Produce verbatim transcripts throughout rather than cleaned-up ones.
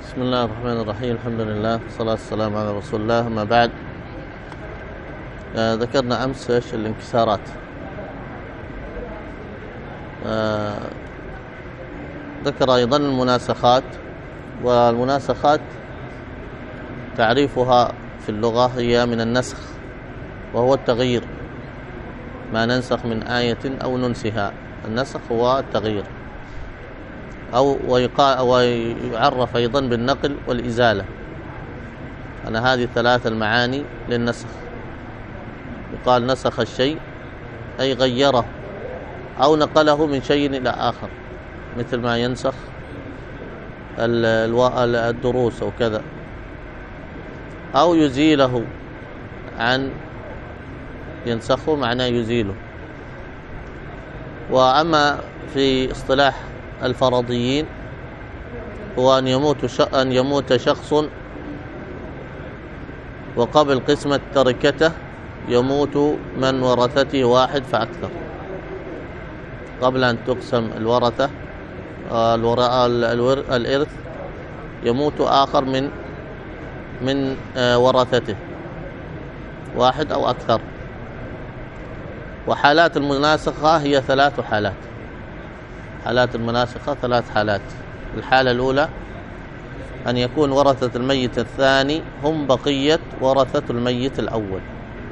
بسم الله الرحمن الرحيم. الحمد لله والصلاة والسلام على رسول الله. أما بعد، آه ذكرنا أمس إيش الانكسارات. آه ذكر أيضا المناسخات، والمناسخات تعريفها في اللغة هي من النسخ، وهو التغيير، ما ننسخ من آية أو ننسها. النسخ هو التغيير، أو ويعرف أيضا بالنقل والإزالة. أنا هذه ثلاث المعاني للنسخ. يقال نسخ الشيء أي غيره أو نقله من شيء إلى آخر، مثل ما ينسخ الدروس أو كذا، أو يزيله عن ينسخه معناه يزيله. وأما في اصطلاح الفرضيين هو أن يموت أن يموت شخص وقبل قسمة تركته يموت من ورثته واحد فأكثر. قبل أن تقسم الورثة الإرث يموت آخر من من ورثته، واحد أو أكثر. وحالات المناسخة هي ثلاث حالات. حالات المناسخة ثلاث حالات. الحالة الأولى أن يكون ورثة الميت الثاني هم بقية ورثة الميت الأول،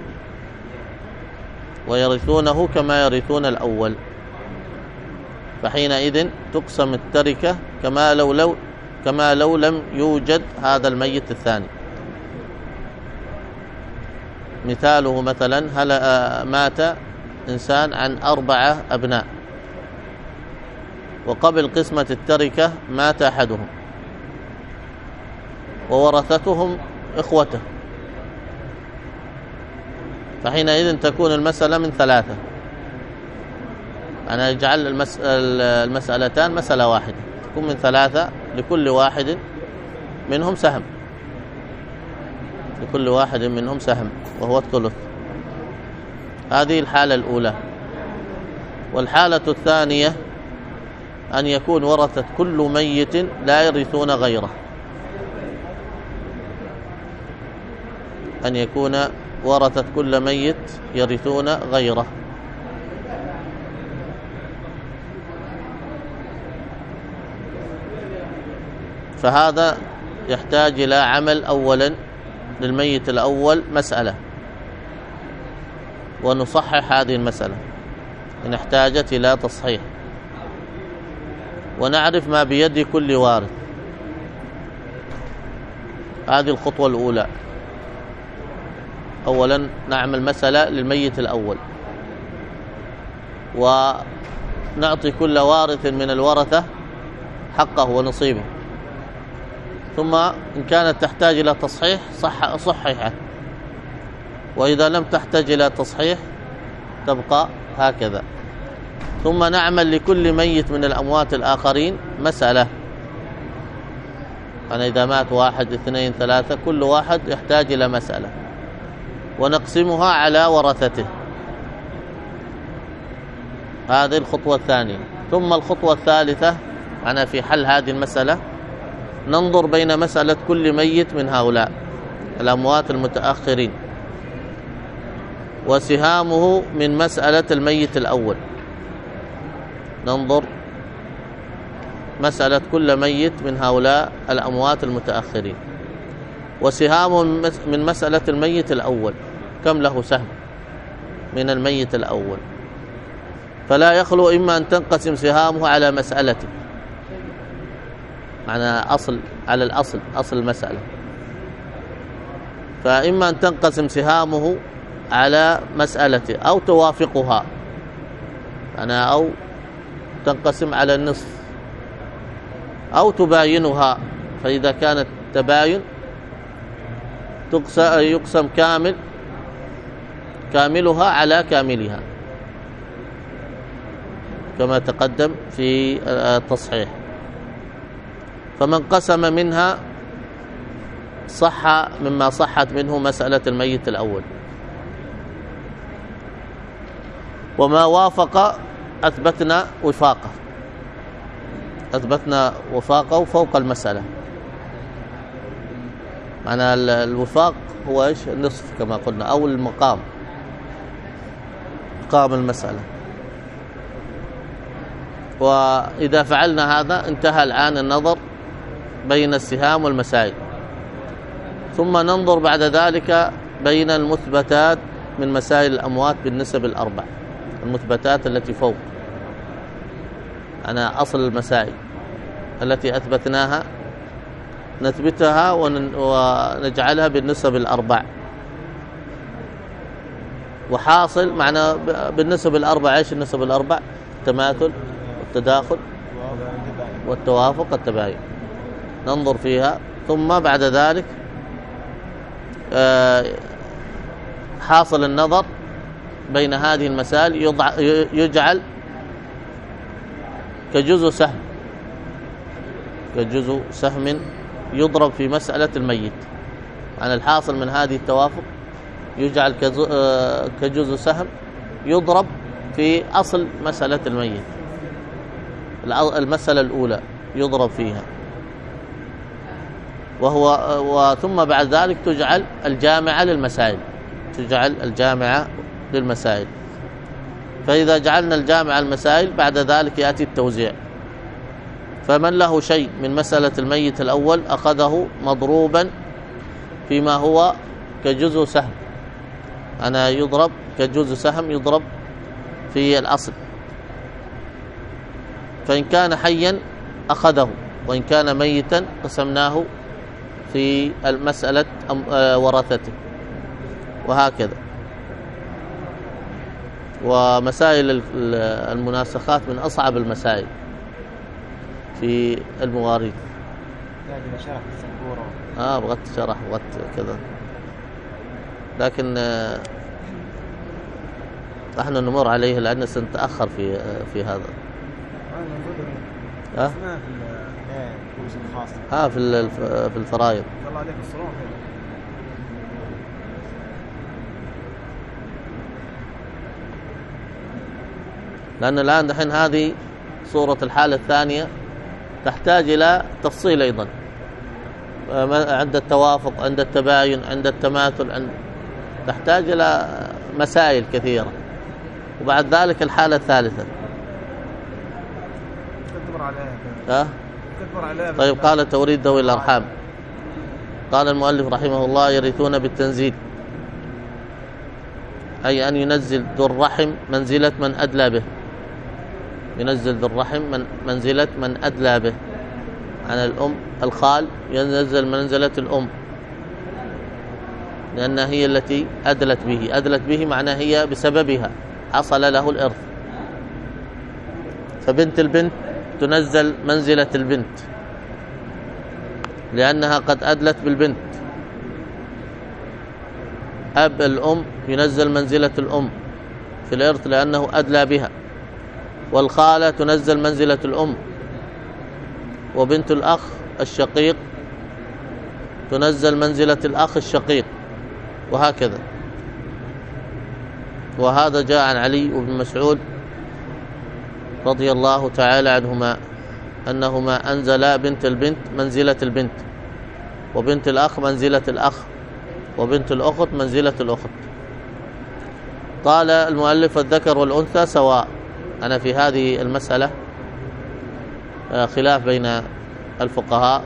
ويرثونه كما يرثون الأول، فحينئذ تقسم التركة كما لو لو كما لو لم يوجد هذا الميت الثاني. مثاله مثلا: هل مات إنسان عن أربعة أبناء، وقبل قسمة التركة مات أحدهم وورثتهم إخوته، فحينئذ تكون المسألة من ثلاثة. أنا أجعل المس... المسألتان مسألة واحدة، تكون من ثلاثة، لكل واحد منهم سهم لكل واحد منهم سهم وهو الثلث. هذه الحالة الأولى. والحالة الثانية أن يكون ورثة كل ميت لا يرثون غيره. أن يكون ورثة كل ميت يرثون غيره. فهذا يحتاج إلى عمل أولا للميت الأول مسألة، ونصحح هذه المسألة إن احتاجت إلى تصحيح، ونعرف ما بيد كل وارث. هذه الخطوة الأولى. أولا نعمل مسألة للميت الأول، ونعطي كل وارث من الورثة حقه ونصيبه، ثم إن كانت تحتاج إلى تصحيح صح صححه، وإذا لم تحتاج إلى تصحيح تبقى هكذا. ثم نعمل لكل ميت من الأموات الآخرين مسألة. أنا إذا مات واحد اثنين ثلاثة، كل واحد يحتاج إلى مسألة، ونقسمها على ورثته. هذه الخطوة الثانية. ثم الخطوة الثالثة، أنا في حل هذه المسألة ننظر بين مسألة كل ميت من هؤلاء الأموات المتأخرين وسهامه من مسألة الميت الأول. ننظر مسألة كل ميت من هؤلاء الأموات المتأخرين وسهامه من مسألة الميت الأول، كم له سهم من الميت الأول. فلا يخلو إما أن تنقسم سهامه على مسألته، معنى أصل على الأصل أصل المسألة، فإما أن تنقسم سهامه على مسألته أو توافقها، أنا أو تنقسم على النصف أو تباينها. فإذا كانت تباين يقسم كامل كاملها على كاملها كما تقدم في التصحيح. فمن قسم منها صح مما صحت منه مسألة الميت الأول، وما وافق أثبتنا وفاقه أثبتنا وفاقه فوق المسألة. معنى الوفاق هو إيش؟ النصف كما قلنا، أو المقام، مقام المسألة. وإذا فعلنا هذا انتهى الآن النظر بين السهام والمسائل، ثم ننظر بعد ذلك بين المثبتات من مسائل الأموات بالنسب الأربع، المثبتات التي فوق، أنا أصل المسائل التي أثبتناها نثبتها ونجعلها بالنسب الأربع. وحاصل معنا بالنسب الأربع إيش النسب الأربع؟ التماثل والتداخل والتوافق والتباين، ننظر فيها. ثم بعد ذلك حاصل النظر بين هذه المسائل يجعل كجزء سهم، كجزء سهم يضرب في مسألة الميت. عن الحاصل من هذه التوافق يجعل كجزء سهم يضرب في أصل مسألة الميت، المسألة الأولى يضرب فيها، وهو وثم بعد ذلك تجعل الجامعة للمسائل، تجعل الجامعة للمسائل. فإذا جعلنا الجامعة المسائل بعد ذلك يأتي التوزيع. فمن له شيء من مسألة الميت الأول أخذه مضروبا فيما هو كجزء سهم، أنا يضرب كجزء سهم يضرب في الأصل. فإن كان حيا أخذه، وإن كان ميتا قسمناه في المسألة ورثته، وهكذا. ومسائل المناسخات من أصعب المسائل في المواريث. اه بغت شرح بغت كذا، لكن نحن نمر عليه لأن سنتأخر في في هذا. ها ها في في الفرائض. الله عليك الصراحة. لأن الآن دحين هذه صورة الحالة الثانية تحتاج إلى تفصيل أيضا، عند التوافق، عند التباين، عند التماثل، عند تحتاج إلى مسائل كثيرة. وبعد ذلك الحالة الثالثة ها؟ طيب قال توريد ذوي الأرحام. قال المؤلف رحمه الله يرثون بالتنزيل، أي أن ينزل ذو الرحم منزلة من أدلى به، ينزل ذو الرحم من منزلة من أدلى به. عن الأم الخال ينزل منزلة الأم، لأنها هي التي أدلت به، أدلت به معناه هي بسببها حصل له الإرث. فبنت البنت تنزل منزلة البنت لأنها قد أدلت بالبنت. أب الأم ينزل منزلة الأم في الإرث لأنه أدلى بها. والخالة تنزل منزلة الأم. وبنت الأخ الشقيق تنزل منزلة الأخ الشقيق، وهكذا. وهذا جاء عن علي بن مسعود رضي الله تعالى عنهما أنهما أنزلا بنت البنت منزلة البنت، وبنت الأخ منزلة الأخ، وبنت الأخت منزلة الأخت. قال المؤلف الذكر والأنثى سواء. أنا في هذه المسألة خلاف بين الفقهاء،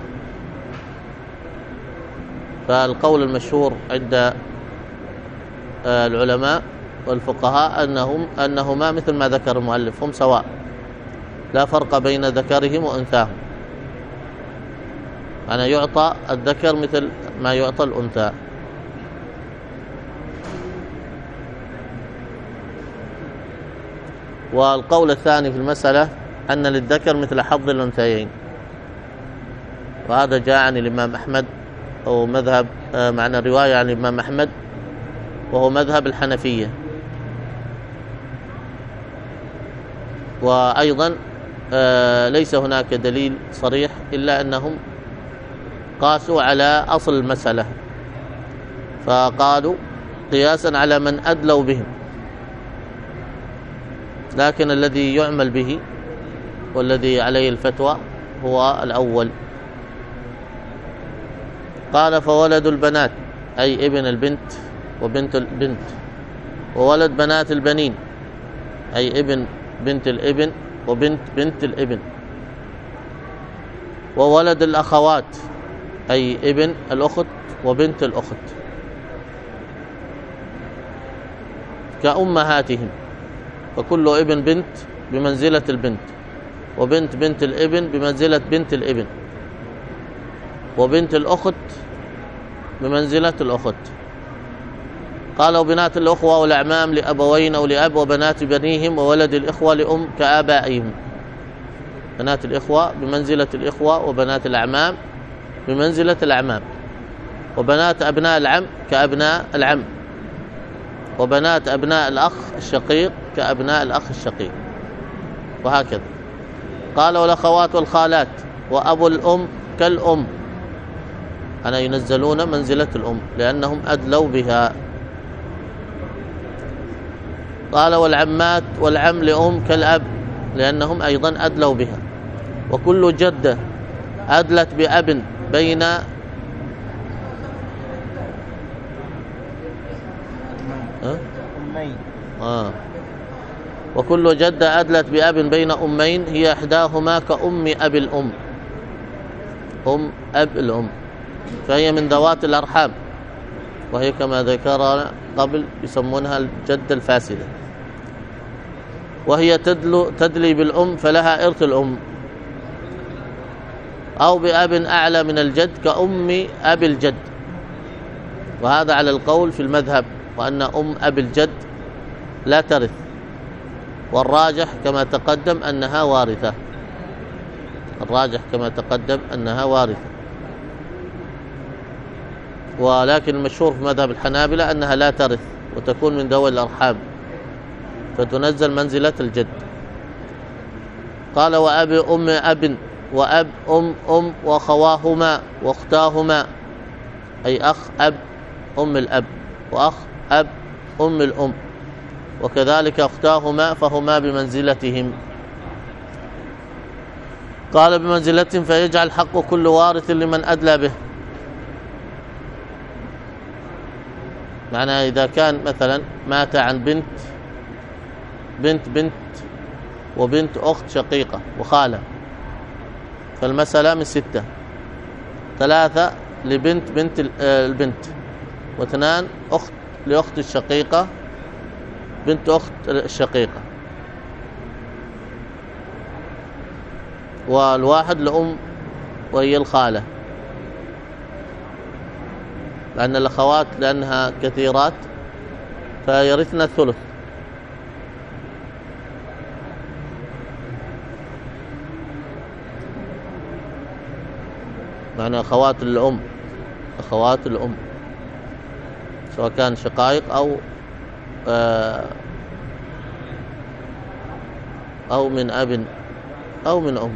فالقول المشهور عند العلماء والفقهاء أنهم أنهما مثل ما ذكر المؤلف، هم سواء، لا فرق بين ذكرهم وأنثاهم. أنا يعطى الذكر مثل ما يعطى الأنثى. والقول الثاني في المسألة أن للذكر مثل حظ الأنثيين، وهذا جاء عن الإمام أحمد، أو مذهب معنى رواية عن الإمام أحمد، وهو مذهب الحنفية. وأيضا ليس هناك دليل صريح إلا أنهم قاسوا على أصل المسألة، فقالوا قياسا على من أدلوا بهم. لكن الذي يعمل به والذي عليه الفتوى هو الأول. قال فولد البنات أي ابن البنت وبنت البنت، وولد بنات البنين أي ابن بنت الابن وبنت بنت الابن، وولد الأخوات أي ابن الأخت وبنت الأخت كأمهاتهم، فكل ابن بنت بمنزلة البنت، وبنت بنت الابن بمنزلة بنت الابن، وبنت الأخت بمنزلة الأخت. قال وبنات الأخوة والأعمام لأبوين أو لأب، وبنات بنيهم وولد الإخوة لأم كآبائهم. بنات الإخوة بمنزلة الإخوة، وبنات الأعمام بمنزلة الأعمام، وبنات أبناء العم كأبناء العم، وبنات أبناء الأخ الشقيق كأبناء الأخ الشقيق، وهكذا. قال والأخوات والخالات وأبو الأم كالأم، أنا ينزلون منزلة الأم لأنهم أدلوا بها. قال والعمات والعم لأم كالأب لأنهم أيضا أدلوا بها. وكل جدة أدلت بأب بين أمين آه. وكل جدة أدلت بأب بين أمين هي إحداهما كأم أبي الأم، أم أب الأم، فهي من ذوات الأرحام، وهي كما ذكرنا قبل يسمونها الجدة الفاسدة، وهي تدلو تدلي بالأم فلها إرث الأم، أو بأب أعلى من الجد كأم أبي الجد، وهذا على القول في المذهب، وأن أم أبي الجد لا ترث، والراجح كما تقدم أنها وارثة، الراجح كما تقدم أنها وارثة، ولكن المشهور في مذهب الحنابلة أنها لا ترث وتكون من ذوي الأرحام فتنزل منزلة الجد. قال وأبي أم أب وأب أم أم وخواهما واختاهما أي أخ أب أم الأب وأخ أب أم الأم، وكذلك اختاهما فهما بمنزلتهم. قال بمنزلتهم فيجعل حق كل وارث لمن أدلى به. معناه إذا كان مثلا مات عن بنت بنت بنت وبنت أخت شقيقة وخالة، فالمسألة من ستة، ثلاثة لبنت بنت البنت، واثنان أخت لأخت الشقيقة بنت أخت الشقيقة، والواحد لأم وهي الخالة، لأن الأخوات لأنها كثيرات فيرثن الثلث. معنى أخوات الأم، أخوات الأم سواء كان شقائق أو أو من أب أو من أم.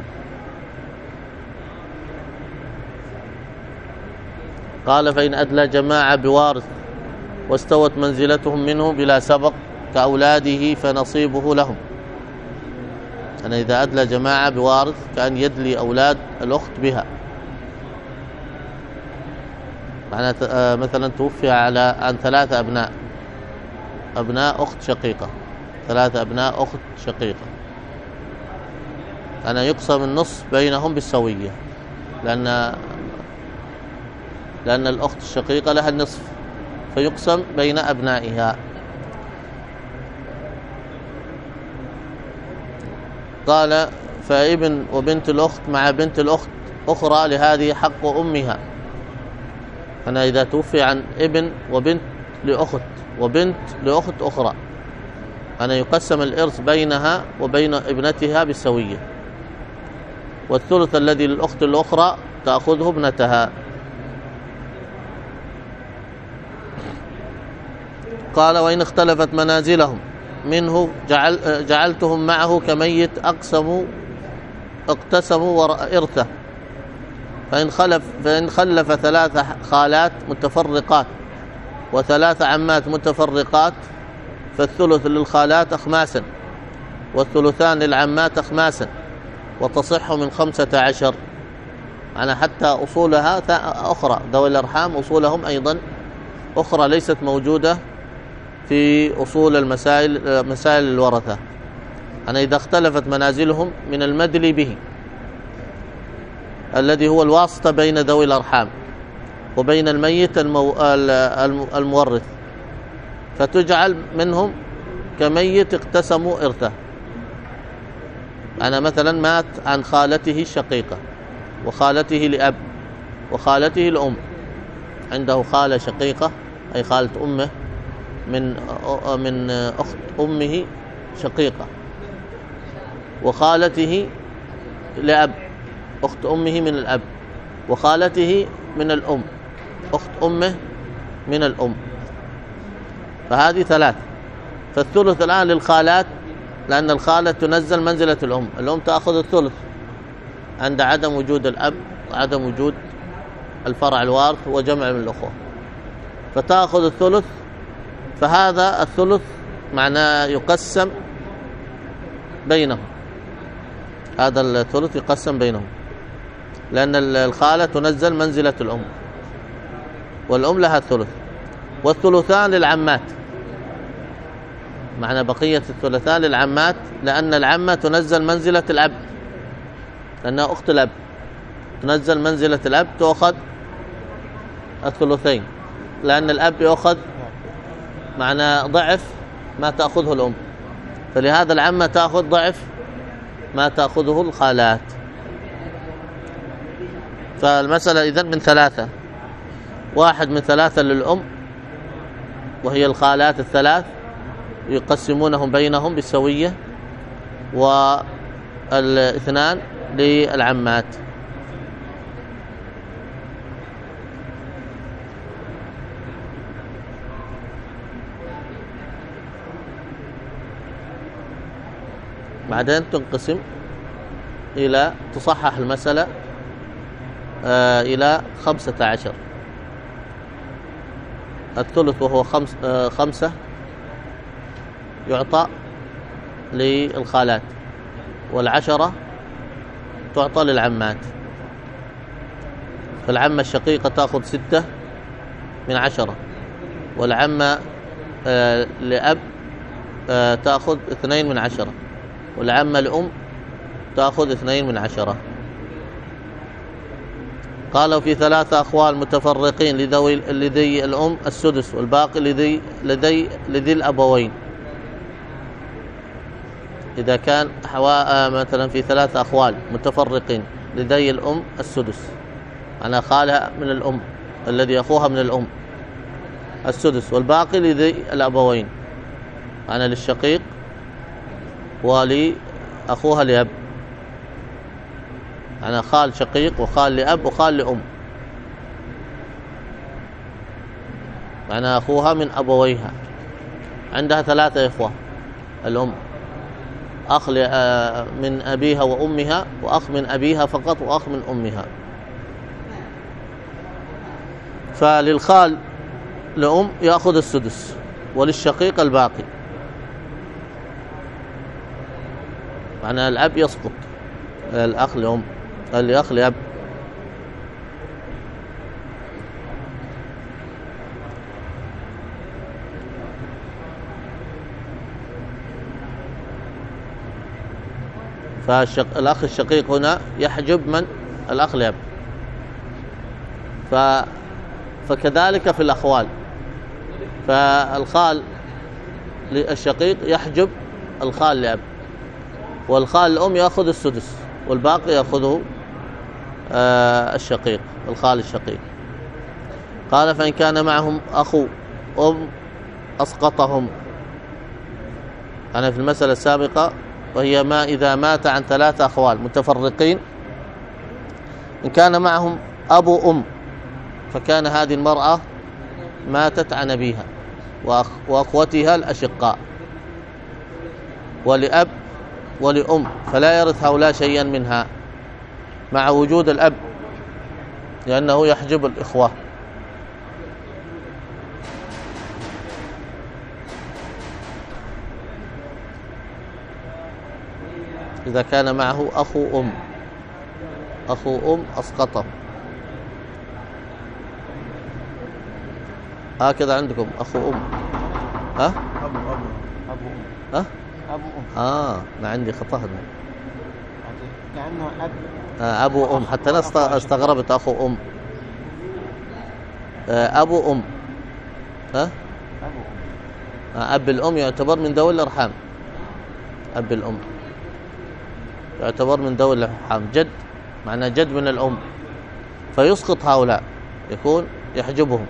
قال فإن أدلى جماعة بوارث واستوت منزلتهم منه بلا سبق كأولاده فنصيبه لهم. أنا إذا أدلى جماعة بوارث كأن يدلي أولاد الأخت بها، معنى مثلا توفي على عن ثلاثة أبناء أبناء أخت شقيقة، ثلاثة أبناء أخت شقيقة، أنا يقسم النصف بينهم بالسوية، لأن لأن الأخت الشقيقة لها النصف فيقسم بين أبنائها. قال فابن وبنت الأخت مع بنت الأخت أخرى لهذه حق أمها. أنا إذا توفي عن ابن وبنت لأخت وبنت لأخت أخرى، أنا يقسم الإرث بينها وبين ابنتها بالسوية، والثلث الذي للأخت الأخرى تأخذه ابنتها. قال وإن اختلفت منازلهم منه جعل جعلتهم معه كميت أقسموا اقتسموا إرثه، فإن خلف فإن خلف ثلاث خالات متفرقات وثلاث عمات متفرقات فالثلث للخالات أخماسا والثلثان للعمات أخماسا، وتصح من خمسة عشر. أنا حتى أصولها أخرى، ذوي الأرحام أصولهم أيضا أخرى ليست موجودة في أصول المسائل مسائل الورثة. أنا إذا اختلفت منازلهم من المدلي به الذي هو الواسطة بين ذوي الأرحام وبين الميت المو... المورث، فتجعل منهم كميت اقتسموا إرثه. أنا مثلا مات عن خالته الشقيقة وخالته لأب وخالته لأم، عنده خالة شقيقة أي خالة أمه من من أخت أمه شقيقة، وخالته لأب أخت أمه من الأب، وخالته من الأم أخت أمه من الأم، فهذه ثلاث. فالثلث الآن للخالات، لأن الخالة تنزل منزلة الأم، الأم تأخذ الثلث عند عدم وجود الأب وعدم وجود الفرع الوارث وجمع من الأخوة، فتأخذ الثلث. فهذا الثلث معناه يقسم بينهم، هذا الثلث يقسم بينهم، لأن الخالة تنزل منزلة الأم والأم لها الثلث. والثلثان للعمات، معنى بقية الثلثان للعمات، لأن العمة تنزل منزلة الأب، لأنها أخت الأب تنزل منزلة الأب، تأخذ الثلثين، لأن الأب يأخذ معنى ضعف ما تأخذه الأم، فلهذا العمة تأخذ ضعف ما تأخذه الخالات. فالمسألة إذن من ثلاثة، واحد من ثلاثة للأم وهي الخالات الثلاث يقسمونهم بينهم بالسوية، والاثنان للعمات. بعدين تنقسم إلى تصحح المسألة آه إلى خمسة عشر. الثلث وهو خمس آه خمسة يعطى للخالات، والعشرة تعطى للعمات. فالعمة الشقيقة تأخذ ستة من عشرة، والعمة آه لأب آه تأخذ اثنين من عشرة، والعمة لأم تأخذ اثنين من عشرة. قالوا في ثلاثة أخوال متفرقين لذوي لذي الأم السدس، والباقي لذي لذي لذي الأبوين. إذا كان حواء مثلا في ثلاثة أخوال متفرقين لذي الأم السدس، أنا خالها من الأم الذي أخوها من الأم السدس، والباقي لذي الأبوين، أنا للشقيق ولأخوها لأب، أنا خال شقيق وخال لأب وخال لأم، أنا أخوها من أبويها، عندها ثلاثة إخوة الأم، أخ من أبيها وأمها، وأخ من أبيها فقط، وأخ من أمها. فللخال لأم يأخذ السدس، وللشقيق الباقي، معنى الأب يسقط، الأخ لأم الأخ لأب. فالأخ الشقيق هنا يحجب من؟ الأخ لأب. ف... فكذلك في الأخوال، فالخال الشقيق يحجب الخال لأب، والخال الأم يأخذ السدس، والباقي يأخذه آه الشقيق الخال الشقيق. قال فإن كان معهم أخو أم أسقطهم. أنا في المسألة السابقة وهي ما إذا مات عن ثلاثة أخوال متفرقين، إن كان معهم أبو أم فكان هذه المرأة ماتت عن أبيها وأخ وأخوتها الأشقاء، ولأب ولأم، فلا يرث هؤلاء شيئا منها مع وجود الأب، لأنه يحجب الإخوة. إذا كان معه أخو أم أخو أم أسقطه. هكذا عندكم أخو أم. ها؟ أبو أبو أبو أم. ها؟ أبو أم. آه أنا عندي خطأ هنا. كأنه أب. آه أبو أم، حتى أنا استغربت أخو أم. آه أبو أم. ها؟ أبو أم. آه أب الأم يعتبر من ذوي الأرحام. أب الأم يعتبر من ذوي الأرحام. جد معناه جد من الأم، فيسقط هؤلاء، يكون يحجبهم.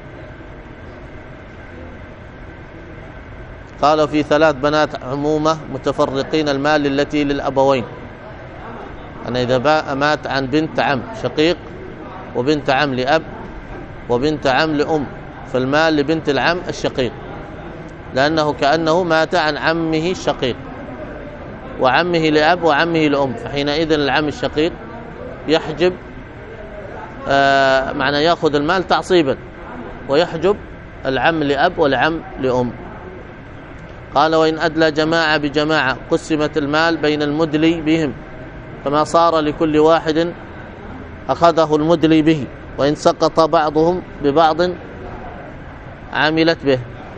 قالوا في ثلاث بنات عمومة متفرقين المال التي للأبوين. أنا إذا مات عن بنت عم شقيق وبنت عم لأب وبنت عم لأم، فالمال لبنت العم الشقيق، لأنه كأنه مات عن عمه الشقيق وعمه لأب وعمه لأم، فحينئذ العم الشقيق يحجب، آه معنى يأخذ المال تعصيبا ويحجب العم لأب والعم لأم. قال وإن أدلى جماعة بجماعة قسمت المال بين المدلي بهم، فما صار لكل واحد أخذه المدلي به، وإن سقط بعضهم ببعض عملت به.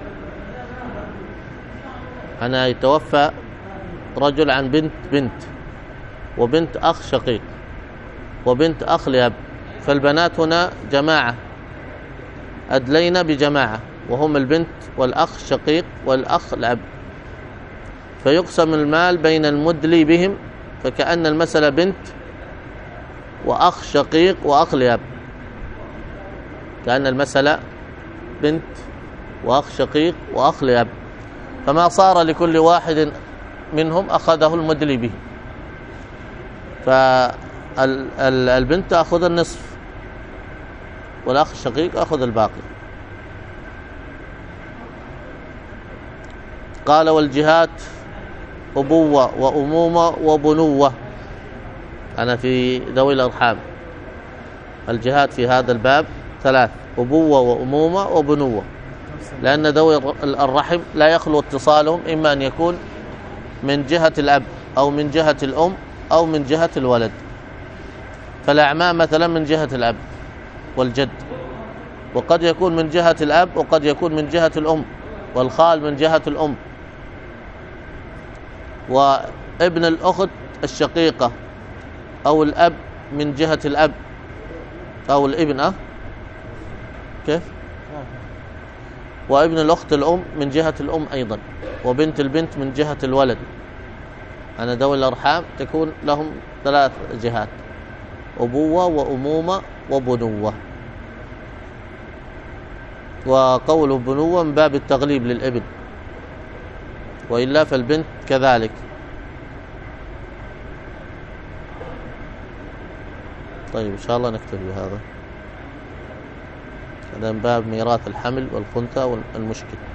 أنا يتوفى رجل عن بنت بنت وبنت أخ شقيق وبنت أخ لأب، فالبنات هنا جماعة أدلينا بجماعة، وهم البنت والأخ الشقيق والأخ الأب، فيقسم المال بين المدلي بهم، فكأن المسألة بنت وأخ شقيق وأخ لأب، كأن المسألة بنت وأخ شقيق وأخ لأب، فما صار لكل واحد منهم أخذه المدلي به، فالبنت تأخذ النصف والأخ الشقيق أخذ الباقي. قال والجهات أبوة وأمومة وبنوة. أنا في ذوي الأرحام الجهات في هذا الباب ثلاث: أبوة وأمومة وبنوة، لأن ذوي الرحم لا يخلو اتصالهم، إما أن يكون من جهة الأب أو من جهة الأم أو من جهة الولد. فالأعمام مثلا من جهة الأب والجد، وقد يكون من جهة الأب وقد يكون من جهة الأم، والخال من جهة الأم، وابن الأخت الشقيقة أو الأب من جهة الأب أو الابن أه كيف وابن الأخت الأم من جهة الأم أيضا، وبنت البنت من جهة الولد. أنا ذوي الأرحام تكون لهم ثلاث جهات: أبوة وأمومة وبنوة. وقول بنوة من باب التغليب للابن، وإلا فالبنت كذلك. طيب إن شاء الله نكتفي بهذا. هذا من باب ميراث الحمل والخنثى والمشكل.